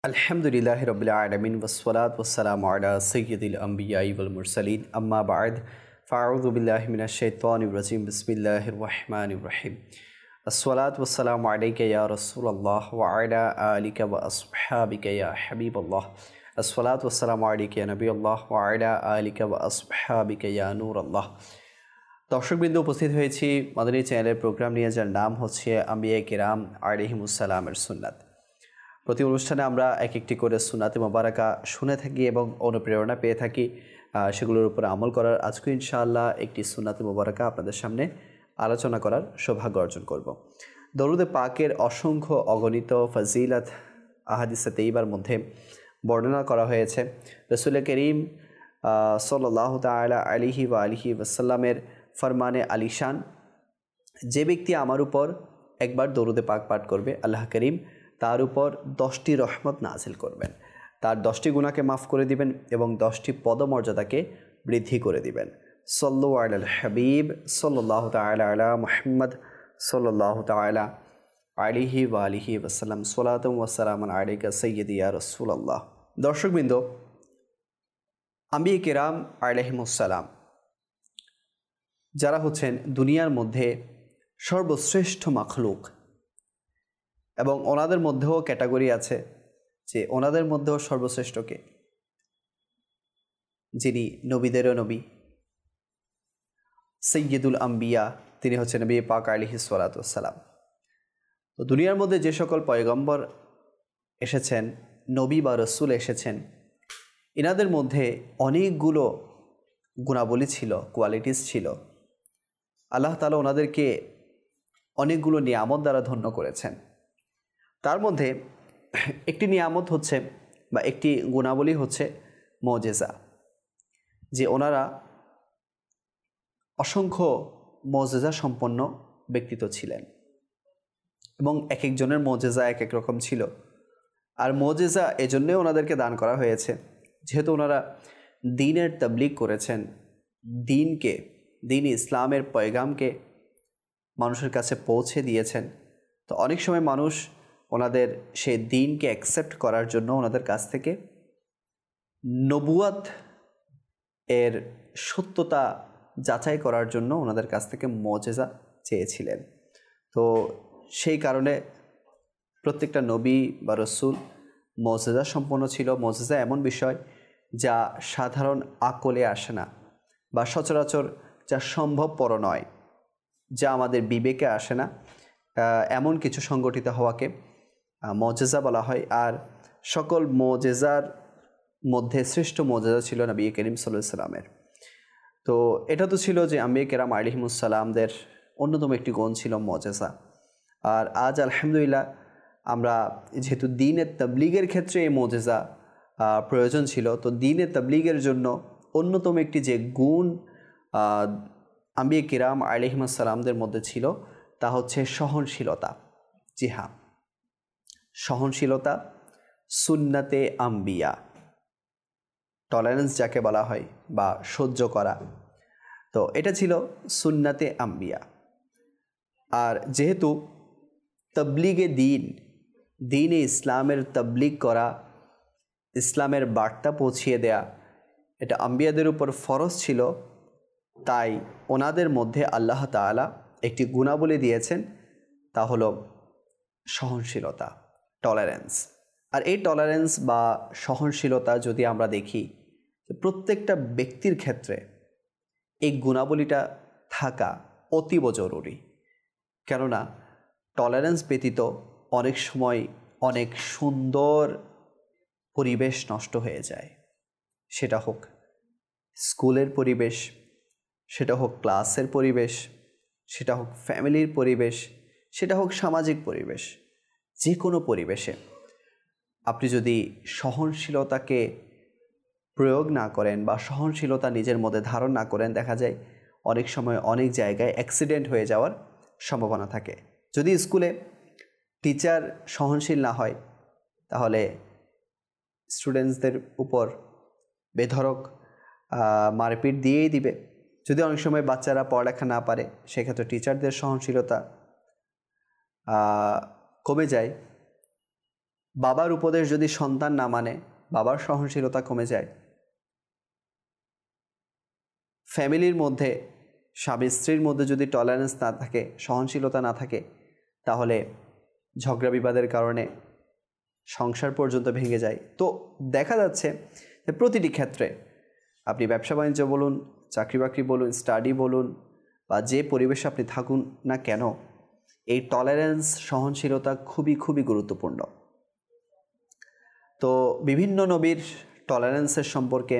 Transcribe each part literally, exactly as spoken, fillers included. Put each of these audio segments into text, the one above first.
अल्हम्दुलिल्लाहि रब्बिल आलमीन वस्सलातु वस्सलामु अला सय्यिदिल अंबियाइ वल मुरसलीन अम्मा बाद फ़अऊज़ु बिल्लाहि मिनश शैतानिर रजीम बिस्मिल्लाहिर रहमानिर रहीम अस्सलातु वस्सलामु अलैका या रसूलल्लाह व अला आलिका व अस्हाबिका या हबीबल्लाह अस्सलातु वस्सलामु अलैका या नबीयल्लाह व अला आलिका व अस्हाबिका या नूरल्लाह। দর্শকবৃন্দ উপস্থিত হয়েছি মাদানী চ্যানেলের প্রোগ্রাম নিয়ে, যার নাম হচ্ছে আম্বিয়া কিরাম আলাইহিমুস সালামের সুন্নাত। প্রতি অনুষ্ঠানে আমরা এক একটি করে সুন্নাতে মোবারকা শুনে থাকি এবং অনুপ্রেরণা পেয়ে থাকি, সেগুলোর উপর আমল করার। আজকে ইনশাআল্লাহ একটি সুন্নাতে মোবারকা আপনাদের সামনে আলোচনা করার সৌভাগ্য অর্জন করব। দরুদে পাকের অসংখ্য অগণিত ফজিলত আহাদিসে তৈয়বার মধ্যে বর্ণনা করা হয়েছে। রাসূল করিম সাল্লাল্লাহু তাআলা আলাইহি ওয়া আলিহি ওয়াসাল্লামের ফরমানে আলিশান, যে ব্যক্তি আমার উপর একবার দরুদে পাক পাঠ করবে, আল্লাহ করিম তার উপর দশটি রহমত নাজিল করবেন, তার দশটি গুনাহকে মাফ করে দিবেন এবং দশটি পদমর্যাদাকে বৃদ্ধি করে দিবেন। সাল্লু আলাল হাবিব সাল্লাল্লাহু তাআলা আলা মুহাম্মদ সাল্লাল্লাহু তাআলা আলাইহি ওয়া আলিহি ওয়াসাল্লাম সালাতুম ওয়া সালামুন আলাইকা সাইয়্যিদি ইয়া রাসূলুল্লাহ। দর্শকবৃন্দ, আম্বিয়া কিরাম আলাইহিমুস সালাম যারা হচ্ছেন দুনিয়ার মধ্যে সর্বশ্রেষ্ঠ মাখলুক, এবং ওনাদের মধ্যেও ক্যাটাগরি আছে যে ওনাদের মধ্যেও সর্বশ্রেষ্ঠকে, যিনি নবীদেরও নবী, সৈয়দুল আম্বিয়া, তিনি হচ্ছেন নবী পাক আলাইহিস সালাতু ওয়াস সালাম। তো দুনিয়ার মধ্যে যে সকল পয়গম্বর এসেছেন, নবী বা রসুল এসেছেন, এনাদের মধ্যে অনেকগুলো গুণাবলী ছিল, কোয়ালিটিস ছিল। আল্লাহ তাআলা ওনাদেরকে অনেকগুলো নিয়ামত দ্বারা ধন্য করেছেন। তার মধ্যে একটি নিয়ামত হচ্ছে বা একটি গুণাবলী হচ্ছে মুজিজা, যে ওনারা অসংখ্য মুজিজা সম্পন্ন ব্যক্তিত্ব ছিলেন এবং এক একজনের মুজিজা এক এক রকম ছিল। আর মুজিজা এজন্যই ওনাদেরকে দান করা হয়েছে যেহেতু ওনারা দ্বীনের তাবলীগ করেছেন, দ্বীনকে, দ্বীন ইসলামের পয়গামকে মানুষের কাছে পৌঁছে দিয়েছেন। তো অনেক সময় মানুষ ওনাদের সেই দ্বীনকে অ্যাকসেপ্ট করার জন্য ওনাদের কাছ থেকে নবুয়াত এর সত্যতা যাচাই করার জন্য ওনাদের কাছ থেকে মুজিজা চেয়েছিলেন। তো সেই কারণে প্রত্যেকটা নবী বা রসুল মুজিজা সম্পন্ন ছিল। মুজিজা এমন বিষয় যা সাধারণ আকলে আসে না বা সচরাচর যা সম্ভবপর নয়, যা আমাদের বিবেকে আসে না, এমন কিছু সংগঠিত হওয়াকে মুজিজা বলা হয়। আর সকল মুজিজার মধ্যে শ্রেষ্ঠ মুজিজা ছিল নবী করিম সাল্লাল্লাহু আলাইহি সাল্লামের। তো এটা তো ছিল যে আম্বিয়া কিরাম আলাইহিমুস সালামদের অন্যতম একটি গুণ ছিল মুজিজা। আর আজ আলহামদুলিল্লাহ আমরা যেহেতু দ্বীনের তাবলীগের ক্ষেত্রে এই মুজিজা প্রয়োজন ছিল, তো দ্বীনের তাবলীগের জন্য অন্যতম একটি যে গুণ আম্বিয়া কিরাম আলাইহিমুস সালামদের মধ্যে ছিল তা হচ্ছে সহনশীলতা। জি হ্যাঁ, সহনশীলতা, সুন্নাতে আম্বিয়া, টলারেন্স যাকে বলা হয় বা সহ্য করা। তো এটা ছিল সুন্নাতে আম্বিয়া। আর যেহেতু তাবলীগে দ্বীন, দ্বীনে ইসলামের তাবলীগ করা, ইসলামের বার্তা পৌঁছিয়ে দেয়া, এটা আম্বিয়াদের উপর ফরজ ছিল, তাই ওনাদের মধ্যে আল্লাহ তাআলা একটি গুণাবলী দিয়েছেন, তা হলো সহনশীলতা, টলারেন্স। আর এই টলারেন্স বা সহনশীলতা যদি আমরা দেখি, প্রত্যেকটা ব্যক্তির ক্ষেত্রে এই গুণাবলীটা থাকা অতীব জরুরি। কেননা টলারেন্স ব্যতীত অনেক সময় অনেক সুন্দর পরিবেশ নষ্ট হয়ে যায়। সেটা হোক স্কুলের পরিবেশ, সেটা হোক ক্লাসের পরিবেশ, সেটা হোক ফ্যামিলির পরিবেশ, সেটা হোক সামাজিক পরিবেশ, যে কোনো পরিবেশে আপনি যদি সহনশীলতাকে প্রয়োগ না করেন বা সহনশীলতা নিজের মধ্যে ধারণ না করেন, দেখা যায় অনেক সময় অনেক জায়গায় অ্যাক্সিডেন্ট হয়ে যাওয়ার সম্ভাবনা থাকে। যদি স্কুলে টিচার সহনশীল না হয়, তাহলে স্টুডেন্টসদের উপর বেধড়ক মারপিট দিয়েই দিবে। যদি অনেক সময় বাচ্চারা পড়ালেখা না পারে, সেক্ষেত্রে টিচারদের সহনশীলতা কমে যায়। বাবার উপদেশ যদি সন্তান না মানে, বাবার সহনশীলতা কমে যায়। ফ্যামিলির মধ্যে স্বামী স্ত্রীর মধ্যে যদি টলারেন্স না থাকে, সহনশীলতা না থাকে, তাহলে ঝগড়া বিবাদের কারণে সংসার পর্যন্ত ভেঙে যায়। তো দেখা যাচ্ছে যে প্রতিটি ক্ষেত্রে, আপনি ব্যবসা বাণিজ্য বলুন, চাকরি বাকরি বলুন, স্টাডি বলুন, বা যে পরিবেশে আপনি থাকুন না কেন, এই টলারেন্স, সহনশীলতা খুবই খুবই গুরুত্বপূর্ণ। তো বিভিন্ন নবীর টলারেন্সের সম্পর্কে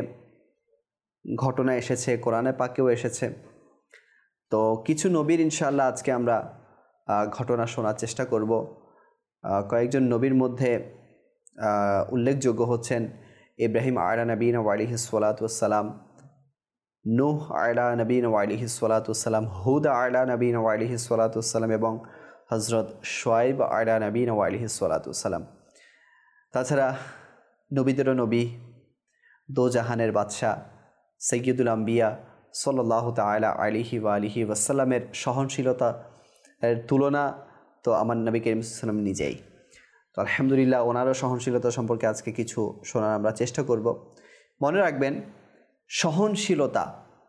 ঘটনা এসেছে, কোরআনে পাকেও এসেছে। তো কিছু নবীর ইনশাআল্লাহ আজকে আমরা ঘটনা শোনার চেষ্টা করব। কয়েকজন নবীর মধ্যে উল্লেখযোগ্য হচ্ছেন ইব্রাহিম আলা নবীনা ওয়ালিহিস সালাতু ওয়াসসালাম, নূহ আলা নবীনা ওয়ালিহিস সালাতু ওয়াসসালাম, হুদ আলা নবীনা ওয়ালিহিস সালাতু ওয়াসসালাম এবং হযরত শুআয়ব আলা নবীনা ওয়ালিহিস সালাতু ওয়াসসালাম। তাছাড়া নবীদেরও নবী, দো জাহানের বাদশাহ সৈয়দুল আম্বিয়া সাল্লাল্লাহু তাআলা আলাইহি ওয়া আলিহি ওয়াসাল্লামের সহনশীলতা এর তুলনা তো আমার নবী করিম সাল্লাল্লাহু আলাইহি ওয়াসাল্লাম নিজেই। তো আলহামদুলিল্লাহ ওনারও সহনশীলতা সম্পর্কে আজকে কিছু শোনার আমরা চেষ্টা করব। মনে রাখবেন, সহনশীলতা,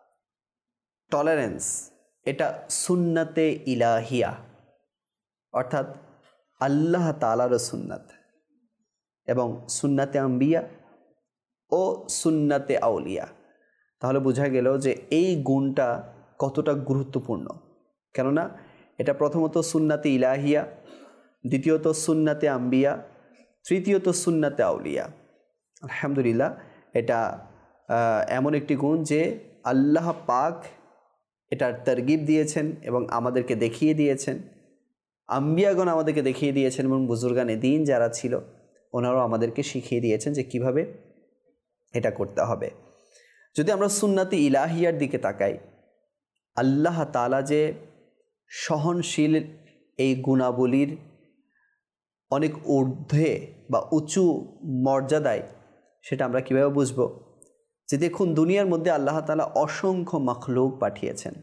টলারেন্স, এটা সুন্নাতে ইলাহিয়া, অর্থাৎ আল্লাহ তাআলার সুন্নাত এবং সুন্নাতে আম্বিয়া ও সুন্নাতে আউলিয়া। তাহলে বোঝা গেল যে এই গুণটা কতটা গুরুত্বপূর্ণ। কেননা এটা প্রথমত সুন্নাতে ইলাহিয়া, দ্বিতীয়ত সুন্নাতে আম্বিয়া, তৃতীয়ত সুন্নাতে আউলিয়া। আলহামদুলিল্লাহ, এটা এমন একটি গুণ যে আল্লাহ পাক এটার তারগিব দিয়েছেন এবং আমাদেরকে দেখিয়ে দিয়েছেন। আম্বিয়াগণ আমাদেরকে দেখিয়ে দিয়েছেন এবং বুজুর্গানে দিন যারা ছিল ওনারাও আমাদেরকে শিখিয়ে দিয়েছেন যে কিভাবে এটা করতে হবে। যদি আমরা সুন্নাতে ইলাহিয়ার দিকে তাকাই, আল্লাহ তাআলা যে সহনশীল এই গুণাবলীর অনেক ঊর্ধ্বে বা উঁচু মর্যাদায়, সেটা আমরা কীভাবে বুঝব? যে দেখুন, দুনিয়ার মধ্যে আল্লাহ তাআলা অসংখ্য মাখলুক পাঠিয়েছেন,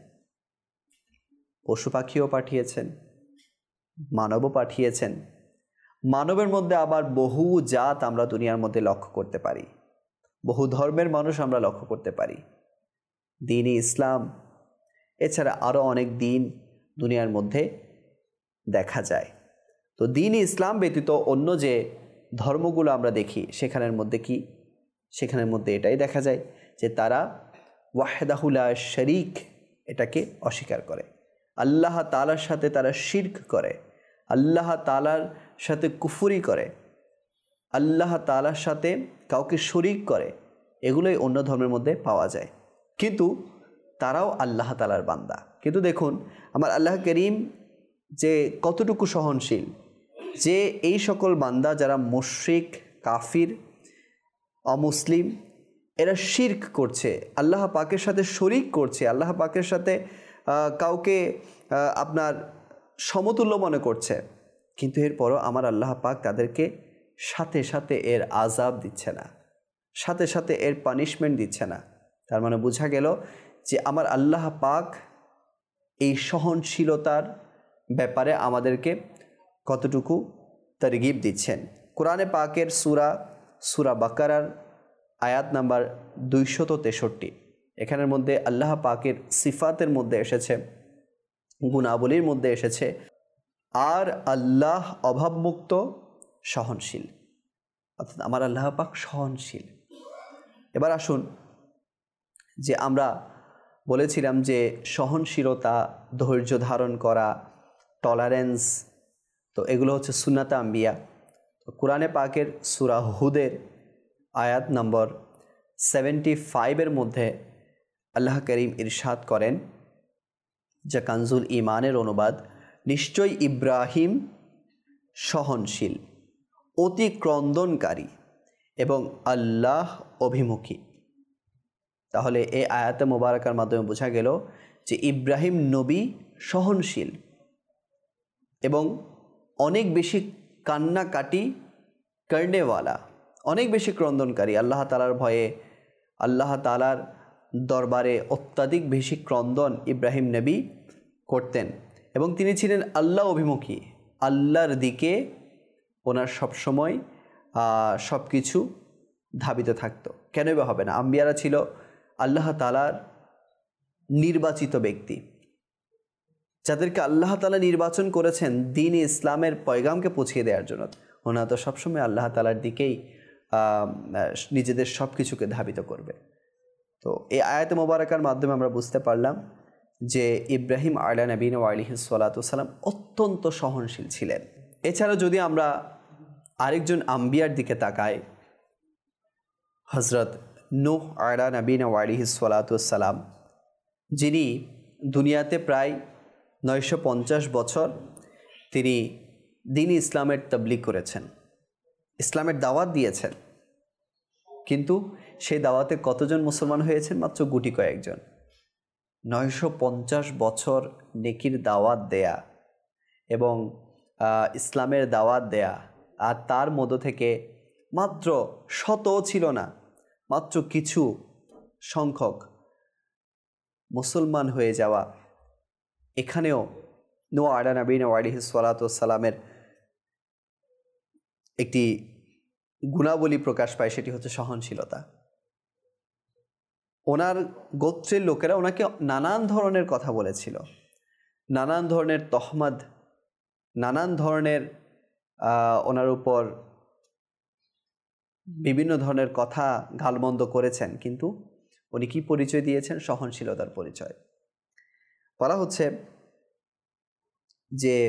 পশু পাখিও পাঠিয়েছেন, মানবও পাঠিয়েছেন। মানবের মধ্যে আবার বহু জাত আমরা দুনিয়ার মধ্যে লক্ষ্য করতে পারি, বহু ধর্মের মানুষ আমরা লক্ষ্য করতে পারি। দ্বীন-ই ইসলাম এছাড়া আরও অনেক দিন দুনিয়ার মধ্যে দেখা যায়। তো দ্বীন-ই ইসলাম ব্যতীত অন্য যে ধর্মগুলো আমরা দেখি, সেখানের মধ্যে কি সেখানের মধ্যে এটাই দেখা যায় যে তারা ওয়াহদাহু লা শরীক এটাকে অস্বীকার করে। আল্লাহ তাআলার সাথে তারা শিরক করে, আল্লাহ তাআলার সাথে কুফরি করে, আল্লাহ তাআলার সাথে কাউকে শরীক করে। এগুলোই অন্য ধর্মের মধ্যে পাওয়া যায়, কিন্তু তারাও আল্লাহ তাআলার বান্দা। কিন্তু দেখুন আমার আল্লাহ করিম যে কতটুকু সহনশীল, যে এই সকল বান্দা যারা মুশরিক, কাফির, অমুসলিম, এরা শিরক করছে, আল্লাহ পাকের সাথে শরীক করছে, আল্লাহ পাকের সাথে কাউকে আপনার সমতুল্য মনে করছে, কিন্তু এরপরও আমার আল্লাহ পাক তাদেরকে সাথে সাথে এর আযাব দিচ্ছে না, সাথে সাথে এর পানিশমেন্ট দিচ্ছে না। তার মানে বোঝা গেল যে আমার আল্লাহ পাক এই সহনশীলতার ব্যাপারে আমাদেরকে কতটুকু তারগিব দিচ্ছেন। কোরআনে পাকের সূরা সূরা বাকারার আয়াত নাম্বার দুইশত তেষট্টি, এখানের মধ্যে আল্লাহ পাকের সিফাতের মধ্যে এসেছে, গুণাবলীর মধ্যে এসেছে, আর আল্লাহ অভাবমুক্ত সহনশীল, অর্থাৎ আমার আল্লাহ পাক সহনশীল। এবার আসুন, যে আমরা বলেছিলাম যে সহনশীলতা, ধৈর্য ধারণ করা, টলারেন্স, তো এগুলো হচ্ছে সুন্নাতে আম্বিয়া। তো কোরআনে পাকের সূরা হুদের আয়াত নম্বর সেভেন্টি ফাইভের মধ্যে আল্লাহ করিম ইরশাদ করেন, যা কানজুল ইমানের অনুবাদ, নিশ্চয়ই ইব্রাহিম সহনশীল, অতি ক্রন্দনকারী এবং আল্লাহ অভিমুখী। তাহলে এই আয়াতে মোবারকার মাধ্যমে বোঝা গেল যে ইব্রাহিম নবী সহনশীল এবং অনেক বেশি কান্নাকাটি করনেওয়ালা, অনেক বেশি ক্রন্দনকারী। আল্লাহ তাআলার ভয়ে, আল্লাহ তাআলার দরবারে অত্যাধিক বেশি ক্রন্দন ইব্রাহিম নবী করতেন এবং তিনি ছিলেন আল্লাহ অভিমুখী, আল্লাহর দিকে ওনার সবসময় সব কিছু ধাবিত থাকতো। কেনই বা হবে না? আম্বিয়ারা ছিল আল্লাহ তাআলার নির্বাচিত ব্যক্তি, যাদেরকে আল্লাহ তাআলা নির্বাচন করেছেন দ্বীন ইসলামের পয়গামকে পৌঁছিয়ে দেওয়ার জন্য। ওনারা তো সবসময় আল্লাহ তাআলার দিকেই নিজেদের সব কিছুকে ধাবিত করবে। তো এই আয়াতে মোবারকার মাধ্যমে আমরা বুঝতে পারলাম যে ইব্রাহিম আলা নবীনা ওয়া আলাইহিস সালাতু ওয়াস সালাম অত্যন্ত সহনশীল ছিলেন। এছাড়া যদি আমরা আরেকজন আম্বিয়ার দিকে তাকাই, হযরত নূহ আলা নবীনা ওয়া আলাইহিস সালাতু ওয়াস সালাম, যিনি দুনিয়াতে প্রায় নয়শো পঞ্চাশ বছর তিনি দ্বীন ইসলামের তাবলীগ করেছেন, ইসলামের দাওয়াত দিয়েছেন, কিন্তু সেই দাওয়াতে কতজন মুসলমান হয়েছেন? মাত্র গুটি কয়েকজন। নয়শো পঞ্চাশ বছর নেকির দাওয়াত দেয়া এবং ইসলামের দাওয়াত দেয়া, আর তার মধ্য থেকে মাত্র শতও ছিল না, মাত্র কিছু সংখ্যক মুসলমান হয়ে যাওয়া, এখানেও নূহ আলা নবীনা ওয়া আলাইহিস সালাতু ওয়াস সালামের একটি গুণাবলী প্রকাশ পায়, সেটি হচ্ছে সহনশীলতা। ওনার গোত্রের লোকেরা ওনাকে নানান ধরনের কথা বলেছিল, নানান ধরনের তহমত, নানান ধরনের ওনার উপর বিভিন্ন ধরনের কথা গালমন্দ করেছেন, কিন্তু উনি কি পরিচয় দিয়েছেন? সহনশীলতার পরিচয়। বলা হচ্ছে যে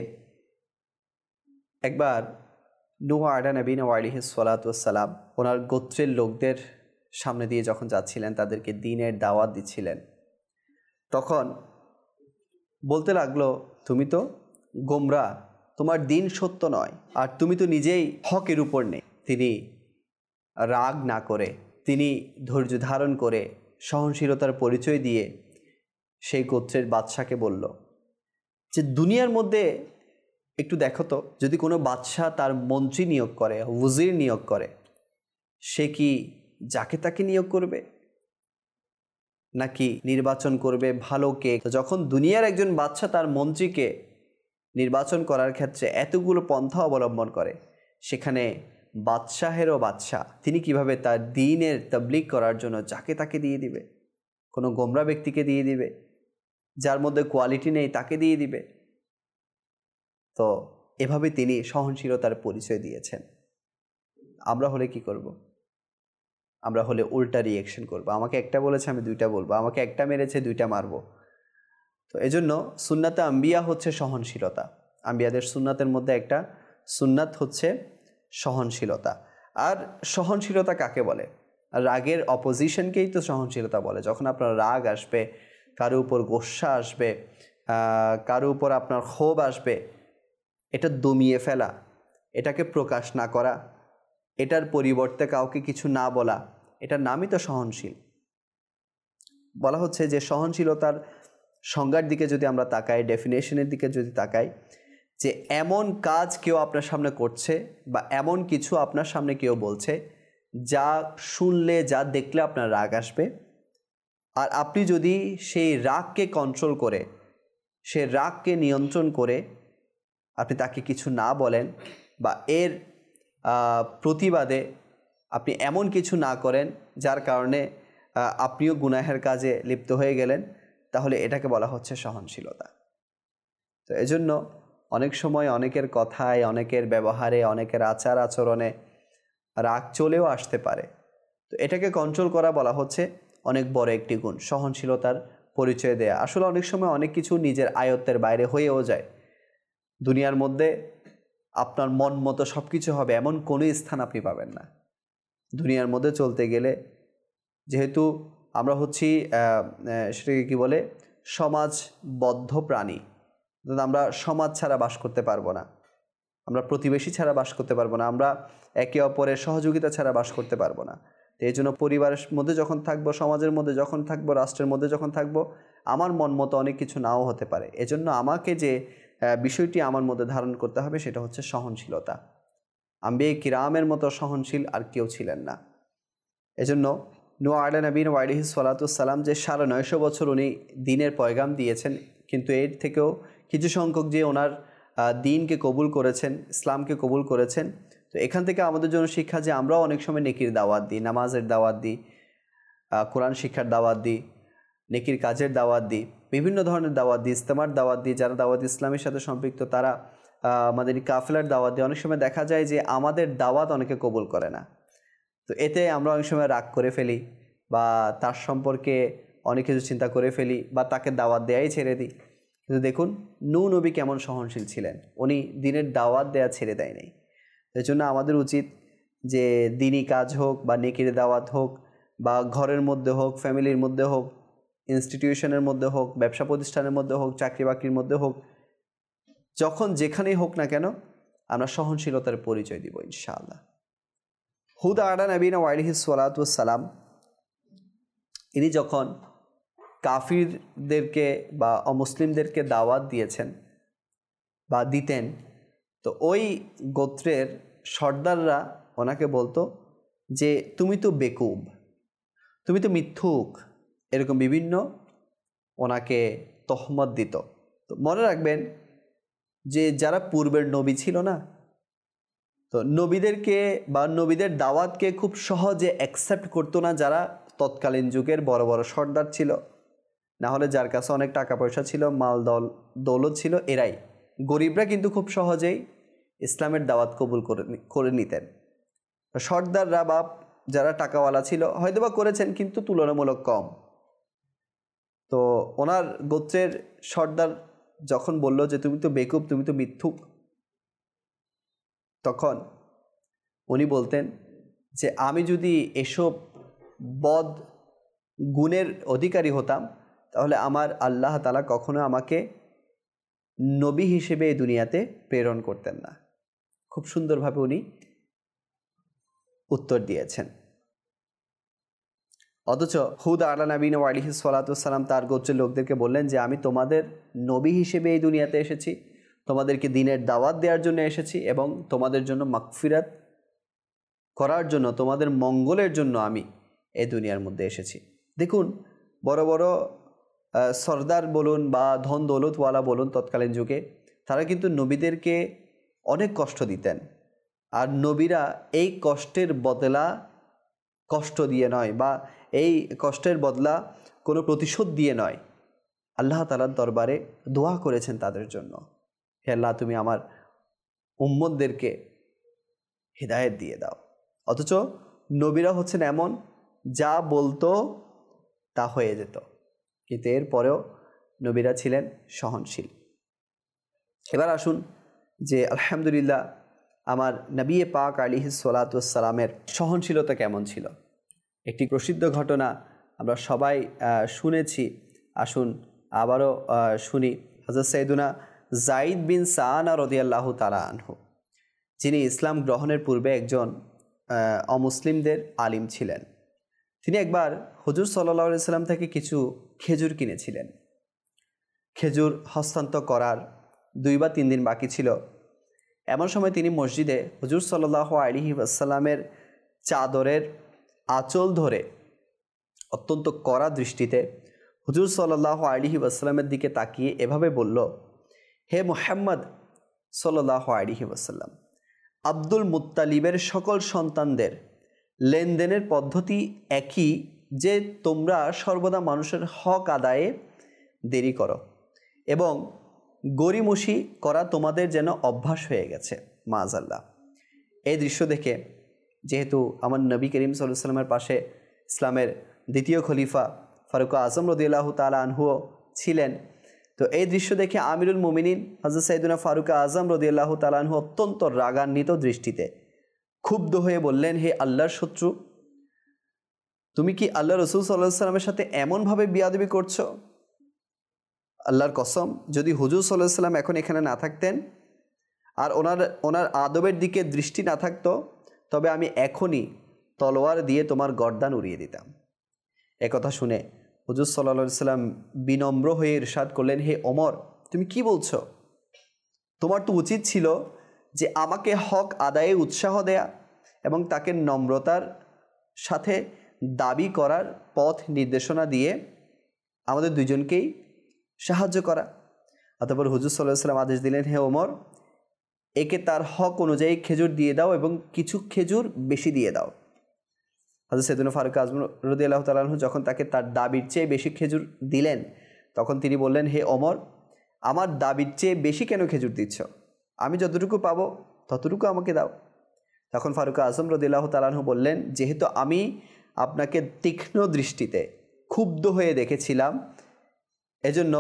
একবার নূহ আলা নবীনা ওয়া আলাইহিস সালাতু ওয়াস সালাম ওনার গোত্রের লোকদের সামনে দিয়ে যখন যাচ্ছিলেন, তাদেরকে দ্বীনের দাওয়াত দিচ্ছিলেন, তখন বলতে লাগলো, তুমি তো গোমরা, তোমার দ্বীন সত্য নয়, আর তুমি তো নিজেই হকের উপর নেই। তিনি রাগ না করে, তিনি ধৈর্য ধারণ করে সহনশীলতার পরিচয় দিয়ে সেই গোত্রের বাদশাকে বলল যে দুনিয়ার মধ্যে একটু দেখো তো, যদি কোনো বাদশাহ তার মন্ত্রী নিয়োগ করে, ওজির নিয়োগ করে, সে কি যাকে তাকে নিয়োগ করবে নাকি নির্বাচন করবে ভালোকে? যখন দুনিয়ার একজন বাদশাহ তার মন্ত্রীকে নির্বাচন করার ক্ষেত্রে এতগুলো পন্থা অবলম্বন করে, সেখানে বাদশাহেরও বাদশাহ তিনি কিভাবে তার দ্বীনের তাবলীগ করার জন্য যাকে তাকে দিয়ে দিবে? কোনো গোমরা ব্যক্তিকে দিয়ে দিবে, যার মধ্যে কোয়ালিটি নেই তাকে দিয়ে দিবে। তো এভাবে তিনি সহনশীলতার পরিচয় দিয়েছেন। আমরা হলে কি করব? আমরা হলে উল্টা রিয়েকশন করব। আমাকে একটা বলেছে আমি দুইটা বলবো, আমাকে একটা মেরেছে দুইটা মারবো। তো এজন্য সুন্নাতে আম্বিয়া হচ্ছে সহনশীলতা। আম্বিয়াদের সুন্নাতের মধ্যে একটা সুন্নাত হচ্ছে সহনশীলতা। আর সহনশীলতা কাকে বলে? রাগের অপোজিশনকেই তো সহনশীলতা বলে। যখন আপনার রাগ আসবে, কারো উপর গোসা আসবে, কারো উপর আপনার ক্ষোভ আসবে, এটা দমিয়ে ফেলা, এটাকে প্রকাশ না করা, এটার পরিবর্তে কাউকে কিছু না বলা, এটার নামই তো সহনশীল। বলা হচ্ছে যে সহনশীলতার সংজ্ঞার দিকে যদি আমরা তাকাই, ডেফিনেশনের দিকে যদি তাকাই, যে এমন কাজ কেউ আপনার সামনে করছে বা এমন কিছু আপনার সামনে কেউ বলছে যা শুনলে, যা দেখলে আপনার রাগ আসবে, আর আপনি যদি সেই রাগকে কন্ট্রোল করে, সেই রাগকে নিয়ন্ত্রণ করে আপনি তাকে কিছু না বলেন বা এর প্রতিবাদে আপনি এমন কিছু না করেন যার কারণে আপনিও গুনাহের কাজে লিপ্ত হয়ে গেলেন, তাহলে এটাকে বলা হচ্ছে সহনশীলতা। তো এজন্য অনেক সময় অনেকের কথায়, অনেকের ব্যবহারে, অনেকের আচার আচরণে রাগ চলেও আসতে পারে। তো এটাকে কন্ট্রোল করা বলা হচ্ছে অনেক বড় একটি গুণ, সহনশীলতার পরিচয় দেয়া। আসলে অনেক সময় অনেক কিছু নিজের আয়ত্তের বাইরে হয়েও যায়। দুনিয়ার মধ্যে আপনার মন মতো সব কিছু হবে এমন কোনো স্থান আপনি পাবেন না। দুনিয়ার মধ্যে চলতে গেলে, যেহেতু আমরা হচ্ছি সেটাকে কি বলে, সমাজবদ্ধ প্রাণী, আমরা সমাজ ছাড়া বাস করতে পারবো না, আমরা প্রতিবেশী ছাড়া বাস করতে পারবো না, আমরা একে অপরের সহযোগিতা ছাড়া বাস করতে পারবো না। তো এই জন্য পরিবারের মধ্যে যখন থাকবো, সমাজের মধ্যে যখন থাকবো, রাষ্ট্রের মধ্যে যখন থাকবো, আমার মন মতো অনেক কিছু নাও হতে পারে। এজন্য আমাকে যে বিষয়টি আমার মধ্যে ধারণ করতে হবে সেটা হচ্ছে সহনশীলতা। আম্বিয়া কিরামের মতো সহনশীল আর কেউ ছিলেন না। এজন্য নূহ আলা নবীনা ওয়া আলাইহিস সালাতু ওয়াস সালাম যে সাড়ে নয়শো বছর উনি দ্বীনের পয়গাম দিয়েছেন, কিন্তু এর থেকেও কিছু সংখ্যক যে ওনার দ্বীনকে কবুল করেছেন, ইসলামকে কবুল করেছেন। তো এখান থেকে আমাদের জন্য শিক্ষা যে আমরাও অনেক সময় নেকির দাওয়াত দিই, নামাজের দাওয়াত দিই, কোরআন শিক্ষার দাওয়াত দিই, নেকির কাজের দাওয়াত দিই, বিভিন্ন ধরনের দাওয়াত দিই, ইস্তেমার দাওয়াত দিই। যারা দাওয়াত ইসলামের সাথে সম্পৃক্ত তারা আমাদের কাফেলার দাওয়াত দিই। অনেক সময় দেখা যায় যে আমাদের দাওয়াত অনেকে কবুল করে না। তো এতে আমরা অনেক সময় রাগ করে ফেলি বা তার সম্পর্কে অনেক কিছু চিন্তা করে ফেলি বা তাকে দাওয়াত দেয়াই ছেড়ে দিই। কিন্তু দেখুন নূহ নবী কেমন সহনশীল ছিলেন, উনি দিনের দাওয়াত দেয়া ছেড়ে দেয় নাই। এই জন্য আমাদের উচিত যে দিনই কাজ হোক বা নেকির দাওয়াত হোক বা ঘরের মধ্যে হোক, ফ্যামিলির মধ্যে হোক, ইনস্টিটিউশনের মধ্যে হোক, ব্যবসা প্রতিষ্ঠানের মধ্যে হোক, চাকরি বাকরির মধ্যে হোক, যখন যেখানেই হোক না কেন আমরা সহনশীলতার পরিচয় দিব ইনশাআল্লাহ। হুদ আলা নবীনা আলাইহিস সালাতু ওয়াস সালাম ইনি যখন কাফিরদেরকে বা অমুসলিমদেরকে দাওয়াত দিয়েছেন বা দিতেন, তো ওই গোত্রের সর্দাররা ওনাকে বলতো যে তুমি তো বেকুব, তুমি তো মিথ্যুক, এরকম বিভিন্ন ওনাকে তহমত দিত। তো মনে রাখবেন যে যারা পূর্বের নবী ছিল না, তো নবীদেরকে বা নবীদের দাওয়াতকে খুব সহজে অ্যাকসেপ্ট করতো না যারা তৎকালীন যুগের বড় বড় সর্দার ছিল, না হলে যার কাছে অনেক টাকা পয়সা ছিল, মাল দল দৌলত ছিল, এরাই। গরিবরা কিন্তু খুব সহজেই ইসলামের দাওয়াত কবুল করে করে নিতেন। সর্দাররা বা যারা টাকাওয়ালা ছিল হয়তোবা করেছেন, কিন্তু তুলনামূলক কম। তো ওনার গোত্রের সর্দার যখন বলল যে তুমি তো বেকুব, তুমি তো মিথ্যুক, তখন উনি বলতেন যে আমি যদি এসব বদ গুণের অধিকারী হতাম তাহলে আমার আল্লাহ তাআলা কখনো আমাকে নবী হিসেবে এই দুনিয়াতে প্রেরণ করতেন না। খুব সুন্দরভাবে উনি উত্তর দিয়েছেন। অথচ হুদ আলা নবীনা আলাইহিস সালাতু ওয়াস সালাম তার গোত্রের লোকদেরকে বললেন যে আমি তোমাদের নবী হিসেবে এই দুনিয়াতে এসেছি, তোমাদেরকে দ্বীনের দাওয়াত দেওয়ার জন্য এসেছি এবং তোমাদের জন্য মাগফিরাত করার জন্য, তোমাদের মঙ্গলের জন্য আমি এই দুনিয়ার মধ্যে এসেছি। দেখুন বড় বড় সর্দার বলুন বা ধন দৌলতওয়ালা বলুন তৎকালীন যুগে, তারা কিন্তু নবীদেরকে অনেক কষ্ট দিতেন। আর নবীরা এই কষ্টের বদলা কষ্ট দিয়ে নয় বা এই কষ্টের বদলা কোনো প্রতিশোধ দিয়ে নয়, আল্লাহ তাআলার দরবারে দোয়া করেছেন তাদের জন্য, হে আল্লাহ তুমি আমার উম্মতদেরকে হিদায়াত দিয়ে দাও। অথচ নবীরা হচ্ছেন এমন, যা বলতো তা হয়ে যেত, কিন্তু এরপরেও নবীরা ছিলেন সহনশীল। এবার আসুন যে আলহামদুলিল্লাহ আমার নবী পাক আলাইহিস সালাতু ওয়াস সালামের সহনশীলতা কেমন ছিল। একটি প্রসিদ্ধ ঘটনা আমরা সবাই শুনেছি, আসুন আবারও শুনি। হযরত সাইয়্যিদুনা যায়েদ বিন সাআনা রাদিয়াল্লাহু তাআলা আনহু, যিনি ইসলাম গ্রহণের পূর্বে একজন অমুসলিমদের আলিম ছিলেন, তিনি একবার হুজুর সাল্লাল্লাহু আলাইহি সাল্লাম থেকে কিছু খেজুর কিনেছিলেন। খেজুর হস্তান্তর করার দুই বা তিন দিন বাকি ছিল। এমন সময় তিনি মসজিদে হুজুর সাল্লাল্লাহু আলাইহি ওয়াসাল্লামের চাদরের আঁচল ধরে অত্যন্ত কড়া দৃষ্টিতে হুজুর সাল্লাল্লাহু আলাইহি ওয়াসাল্লামের দিকে তাকিয়ে এভাবে বলল, হে মুহাম্মদ সাল্লাল্লাহু আলাইহি ওয়াসাল্লাম, আব্দুল মুত্তালিবের সকল সন্তানদের লেনদেনের পদ্ধতি একই, যে তোমরা সর্বদা মানুষের হক আদায়ে দেরি করো এবং গরিমসি করা তোমাদের যেন অভ্যাস হয়ে গেছে। মাআযাল্লাহ। এই দৃশ্য দেখে, যেহেতু আমার নবী করিম সাল্লাল্লাহু আলাইহি ওয়াসাল্লামের পাশে ইসলামের দ্বিতীয় খলিফা ফারুক আজম রাদিয়াল্লাহু তাআলা আনহুও ছিলেন, তো এই দৃশ্য দেখে আমিরুল মুমিনিন হযরত সাইয়্যিদুনা ফারুক আজম রাদিয়াল্লাহু তাআলা আনহু অত্যন্ত রাগান্বিত দৃষ্টিতে ক্ষুব্ধ হয়ে বললেন, হে আল্লাহর শত্রু, তুমি কি আল্লাহ রাসূল সাল্লাল্লাহু আলাইহি ওয়াসাল্লামের সাথে এমনভাবে বিয়াদবি করছো? আল্লাহর কসম, যদি হুজুর সাল্লাল্লাহু আলাইহি ওয়াসাল্লাম এখন এখানে না থাকতেন আর ওনার ওনার আদবের দিকে দৃষ্টি না থাকতো, তবে আমি এখনই তলোয়ার দিয়ে তোমার গর্দান উড়িয়ে দিতাম। একথা শুনে হুজুর সাল্লাল্লাহু আলাইহি ওয়াসাল্লাম বিনম্র হয়ে ইরশাদ করলেন, হে ওমর, তুমি কি বলছো? তোমার তো উচিত ছিল যে আমাকে হক আদায়ে উৎসাহ দেয়া এবং তাকে নম্রতার সাথে দাবি করার পথ নির্দেশনা দিয়ে আমাদের দুজনকেই সাহায্য করা। অতঃপর হুজুর সাল্লাল্লাহু আলাইহি ওয়াসাল্লাম আদেশ দিলেন, হে ওমর, একে তার হক অনুযায়ী খেজুর দিয়ে দাও এবং কিছু খেজুর বেশি দিয়ে দাও। হযরত সাইয়েদুনা ফারুক আযম রাদিয়াল্লাহু তাআলা আনহু যখন তাকে তার দাবির চেয়ে বেশি খেজুর দিলেন, তখন তিনি বললেন, হে ওমর, আমার দাবির চেয়ে বেশি কেন খেজুর দিচ্ছ? আমি যতটুকু পাবো ততটুকু আমাকে দাও। তখন ফারুক আযম রাদিয়াল্লাহু তাআলা আনহু বললেন, যেহেতু আমি আপনাকে তীক্ষ্ণ দৃষ্টিতে ক্ষুব্ধ হয়ে দেখেছিলাম, এজন্য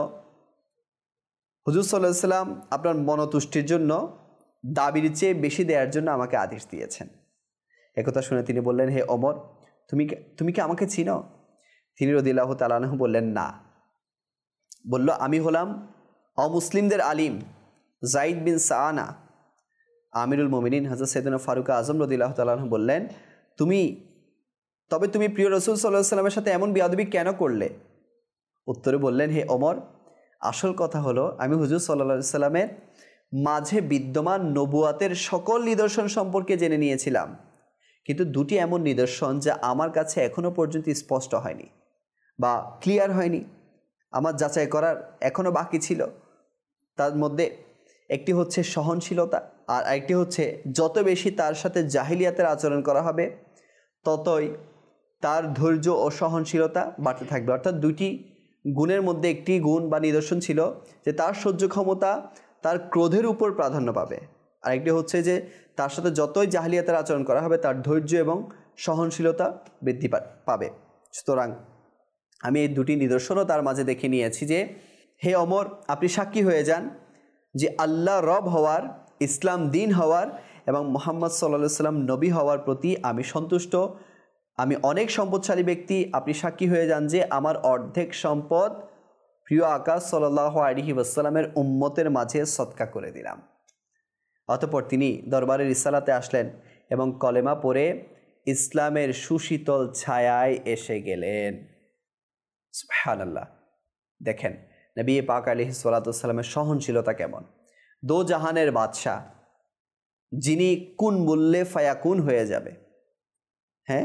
হুজুর সাল্লাল্লাহু আলাইহি ওয়াসাল্লাম আপনার মনতুষ্টির জন্য দাবির চেয়ে বেশি দেওয়ার জন্য আমাকে আদেশ দিয়েছেন। একথা শুনে তিনি বললেন, হে ওমর, তুমি তুমি কি আমাকে চিনো? তিনি রাদিয়াল্লাহু তাআলা আনহু বললেন, না। বলল, আমি হলাম অমুসলিমদের আলিম যায়েদ বিন সাআনা। আমিরুল মুমিনিন হযরত সাইয়েদুনা ফারুক আযম রাদিয়াল্লাহু তাআলা আনহু বললেন, তুমি তবে তুমি প্রিয় রাসূল সাল্লাল্লাহু আলাইহি ওয়াসাল্লামের সাথে এমন বেয়াদবি কেন করলে? উত্তরে বললেন, হে ওমর, আসল কথা হলো আমি হুজুর সাল্লাল্লাহু আলাইহি ওয়াসাল্লামের মাঝে বিদ্যমান নবুয়াতের সকল নিদর্শন সম্পর্কে জেনে নিয়েছিলাম, কিন্তু দুটি এমন নিদর্শন যা আমার কাছে এখনও পর্যন্ত স্পষ্ট হয়নি বা ক্লিয়ার হয়নি, আমার যাচাই করার এখনও বাকি ছিল। তার মধ্যে একটি হচ্ছে সহনশীলতা, আর আরেকটি হচ্ছে যত বেশি তার সাথে জাহিলিয়াতের আচরণ করা হবে ততই তার ধৈর্য ও সহনশীলতা বাড়তে থাকবে। অর্থাৎ দুটি গুণের মধ্যে একটি গুণ বা নিদর্শন ছিল যে তার সহ্য ক্ষমতা তার ক্রোধের উপর প্রাধান্য পাবে, আরেকটি হচ্ছে যে তার সাথে যতই জাহিলিয়াতের আচরণ করা হবে তার ধৈর্য এবং সহনশীলতা বৃদ্ধি পাবে। সুতরাং আমি এই দুটি নিদর্শনও তার মাঝে দেখে নিয়েছি যে, হে ওমর, আপনি সাক্ষী হয়ে যান যে আল্লাহ রব হওয়ার, ইসলাম দিন হওয়ার এবং মুহাম্মদ সাল্লাল্লাহু আলাইহি ওয়াসাল্লাম নবী হওয়ার প্রতি আমি সন্তুষ্ট। আমি অনেক সম্পদশালী ব্যক্তি। আপনি সাক্ষী হয়ে যান যে আমার অর্ধেক সম্পদ প্রিয় আকাশ সাল্লাল্লাহু আলাইহি ওয়াসাল্লামের উম্মতের মাঝে সদকা করে দিলাম। অতঃপর তিনি দরবারের রিসালাতে আসলেন এবং কলেমা পড়ে ইসলামের সুশীতল ছায়ায় এসে গেলেন। সুবহানাল্লাহ। দেখেন নবী পাক আলাইহিস সালাতু ওয়াস সালামের সহনশীলতা কেমন। দো জাহানের বাদশা, যিনি কুন বললে ফায়াকুন হয়ে যাবে, হ্যাঁ,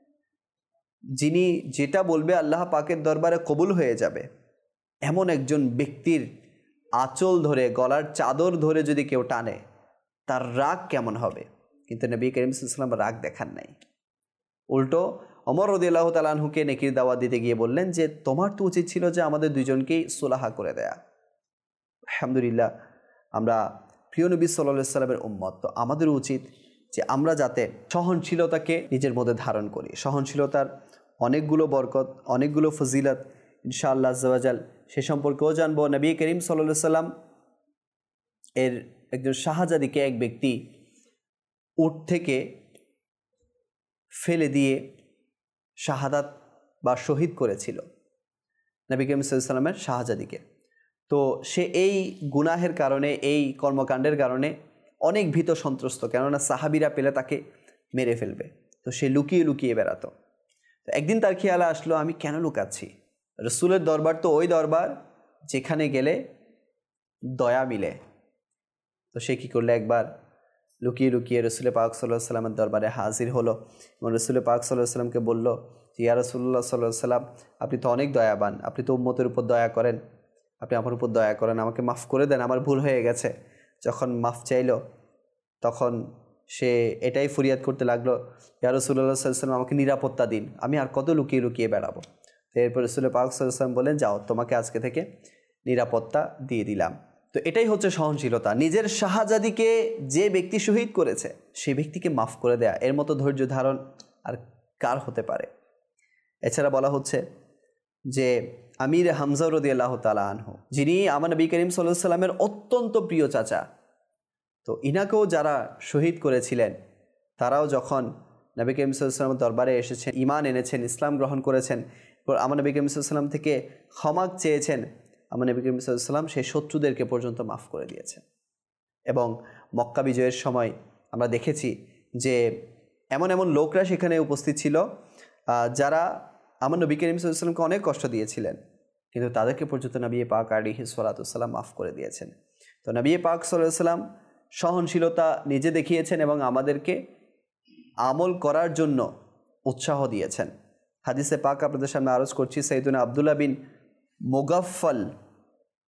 যিনি যেটা বলবে আল্লাহ পাকের দরবারে কবুল হয়ে যাবে, এমন একজন ব্যক্তির আঁচল ধরে, গলার চাদর ধরে যদি কেউ টানে, তার রাগ কেমন হবে? কিন্তু নবী করিম সাল্লাল্লাহু আলাইহি ওয়াসাল্লাম রাগ দেখান নাই। উল্টো ওমর রাদিয়াল্লাহু তাআলা আনহুকে নেকির দাওয়াত দিতে গিয়ে বললেন যে, তোমার তো উচিত ছিল যে আমাদের দুইজনকেই সুলাহা করে দেয়া। আলহামদুলিল্লাহ, আমরা প্রিয় নবী সাল্লাল্লাহু আলাইহি ওয়াসাল্লামের উম্মত, তো আমাদের উচিত যে আমরা যাতে সহনশীলতাকে নিজের মধ্যে ধারণ করি। সহনশীলতার অনেকগুলো বরকত, অনেকগুলো ফজিলত ইনশাআল্লাহ আজ্জা ওয়া জাল সে সম্পর্কেও জানবো। নবী করিম সাল্লাল্লাহু আলাইহি ওয়াসাল্লাম এর একজন শাহজাদিকে এক ব্যক্তি উট থেকে ফেলে দিয়ে শাহাদাত বা শহীদ করেছিল নবী করিম সাল্লাল্লাহু আলাইহি ওয়াসাল্লামের শাহজাদিকে। তো সে এই গুনাহের কারণে, এই কর্মকাণ্ডের কারণে অনেক ভীত সন্ত্রস্ত, কেননা সাহাবিরা পেলে তাকে মেরে ফেলবে। তো সে লুকিয়ে লুকিয়ে বেড়াতো। তো একদিন তার খেয়ালে আসলো, আমি কেন লুকাচ্ছি? রসুলের দরবার তো ওই দরবার যেখানে গেলে দয়া মিলে। তো সে কী করলে, একবার লুকিয়ে লুকিয়ে রসুল পাক সাল্লাল্লাহু আলাইহি ওয়াসাল্লামের দরবারে হাজির হলো এবং রসুল পাক সাল্লাল্লাহু আলাইহি ওয়াসাল্লামকে বলল যে, ইয়া রাসূলুল্লাহ সাল্লাল্লাহু আলাইহি ওয়াসাল্লাম, আপনি তো অনেক দয়াবান, আপনি তো উম্মতের উপর দয়া করেন, আপনি আমার উপর দয়া করেন, আমাকে মাফ করে দেন, আমার ভুল হয়ে গেছে। যখন মাফ চাইল তখন সে এটাই ফরিয়াদ করতে লাগলো, ইয়া রাসূলুল্লাহ সাল্লাল্লাহু আলাইহি ওয়াসাল্লাম, আমাকে নিরাপত্তা দিন, আমি আর কত লুকিয়ে লুকিয়ে বেড়াবো। তো এরপর রসুল পাক সাল্লাল্লাহু আলাইহি ওয়াসাল্লাম বলেন, যাও, তোমাকে আজকে থেকে নিরাপত্তা দিয়ে দিলাম। তো এটাই হচ্ছে সহনশীলতা। নিজের শাহজাদিকে যে ব্যক্তি শহীদ করেছে সে ব্যক্তিকে মাফ করে দেয়া, এর মতো ধৈর্য ধারণ আর কার হতে পারে? এছাড়া বলা হচ্ছে যে আমির হামজা রাদিয়াল্লাহু তাআলা আনহু, যিনি আমার নবী করিম সাল্লাল্লাহু আলাইহি ওয়াসাল্লামের অত্যন্ত প্রিয় চাচা, তো ইনাকেও যারা শহীদ করেছিলেন তারাও যখন নবী করিম সাল্লাল্লাহু আলাইহি ওয়াসাল্লামের দরবারে এসেছেন, ঈমান এনেছেন, ইসলাম গ্রহণ করেছেন, আমার নবী করিম সাল্লাল্লাহু আলাইহি ওয়াসাল্লাম থেকে ক্ষমা চেয়েছেন, আমার নবী করিম সাল্লাল্লাহু আলাইহি ওয়াসাল্লাম সেই শত্রুদেরকে পর্যন্ত মাফ করে দিয়েছেন। এবং মক্কা বিজয়ের সময় আমরা দেখেছি যে এমন এমন লোকরা সেখানে উপস্থিত ছিল যারা আমার নবী করিম সাল্লাল্লাহু আলাইহি ওয়াসাল্লামকে অনেক কষ্ট দিয়েছিলেন, কিন্তু তাদেরকে পর্যন্ত নবী পাক আলাইহিস সালাতু ওয়াস সালাম মাফ করে দিয়েছেন। তো নবী পাক সাল্লাল্লাহু আলাইহি ওয়াসাল্লাম সহনশীলতা নিজে দেখিয়েছেন এবং আমাদেরকে আমল করার জন্য উৎসাহ দিয়েছেন। হাদিসে পাক আপনাদের সামনে আরজ করছি, সাইয়েদুনা আব্দুল্লাহ বিন মুগাফফাল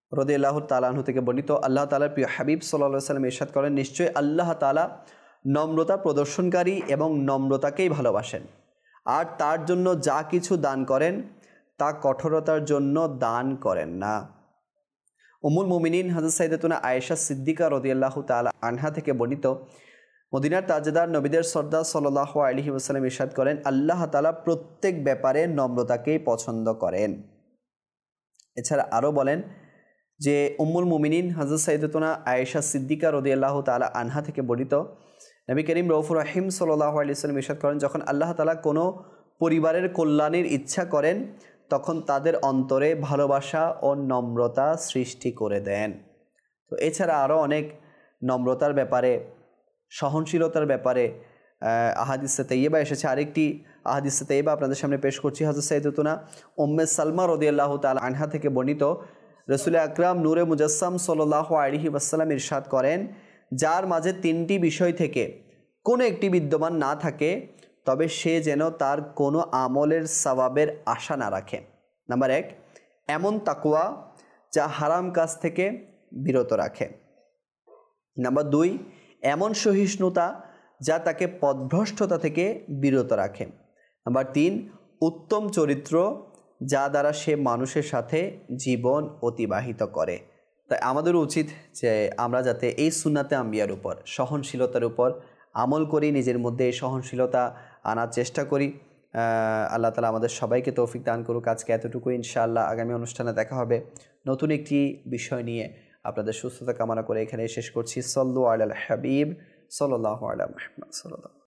রাদিয়াল্লাহু তাআলা আনহু থেকে বর্ণিত, আল্লাহ তাআলার প্রিয় হাবিব সাল্লাল্লাহু আলাইহি ওয়াসাল্লাম ইরশাদ করেন, নিশ্চয়ই আল্লাহ তাআলা নম্রতা প্রদর্শনকারী এবং নম্রতাকেই ভালোবাসেন, আর তার জন্য যা কিছু দান করেন তা কঠোরতার জন্য দান করেন না। উম্মুল মুমিনিন হযরত সাইয়্যিদাতুনা আয়েশা সিদ্দিকা রাদিয়াল্লাহু তাআলা আনহা থেকে বর্ণিত, মদিনার তাজেদার নবীদের সর্দার সাল্লাল্লাহু আলাইহি ওয়াসাল্লাম ইরশাদ করেন, আল্লাহ তাআলা প্রত্যেক ব্যাপারে নম্রতাকেই পছন্দ করেন। এছাড়া আরও বলেন যে উম্মুল মুমিনিন হযরত সাইয়্যিদাতুনা আয়েশা সিদ্দিকা রাদিয়াল্লাহু তাআলা আনহা থেকে বর্ণিত, নবী করিম রউফুর রহিম সাল্লাল্লাহু আলাইহি ওয়াসাল্লাম ইরশাদ করেন, যখন আল্লাহ তাআলা কোনো পরিবারের কল্যাণের ইচ্ছা করেন তখন তাদের অন্তরে ভালোবাসা ও নম্রতা সৃষ্টি করে দেন। তো এছাড়া আরও অনেক নম্রতার ব্যাপারে, সহনশীলতার ব্যাপারে আহাদিসে তাইয়্যিবা এসেছে। আরেকটি আহাদিসে তাইয়্যিবা আপনাদের সামনে পেশ করছি। হযরত সাইয়্যিদাতুনা উম্মে সালমা রাদিয়াল্লাহু তাআলা আনহা থেকে বর্ণিত, রাসূল আকরাম নূরে মুজাসসাম সাল্লাল্লাহু আলাইহি ওয়াসাল্লাম ইরশাদ করেন, যার মাঝে তিনটি বিষয় থেকে কোনো একটি বিদ্যমান না থাকে তবে সে যেন তার কোনো আমলের সওয়াবের আশা না রাখে। নাম্বার এক, এমন তাকওয়া যা হারাম কাজ থেকে বিরত রাখে। নাম্বার দুই, এমন সহিষ্ণুতা যা তাকে পথভ্রষ্টতা থেকে বিরত রাখে। নাম্বার তিন, উত্তম চরিত্র যা দ্বারা সে মানুষের সাথে জীবন অতিবাহিত করে। তাই আমাদের উচিত যে আমরা যাতে এই সুন্নাতে আম্বিয়ার উপর, সহনশীলতার উপর আমল করি, নিজের মধ্যে এই সহনশীলতা আনার চেষ্টা করি। আল্লাহ তাআলা আমাদের সবাইকে তৌফিক দান করুক। আজকে এতটুকু, ইনশাআল্লাহ আগামী অনুষ্ঠানে দেখা হবে নতুন একটি বিষয় নিয়ে। আপনাদের সুস্থতা কামনা করে এখানে শেষ করছি। সাল্লু আলাল হাবিব সাল্লাল্লাহু আলা মুহাম্মদ সাল্লাল্লাহু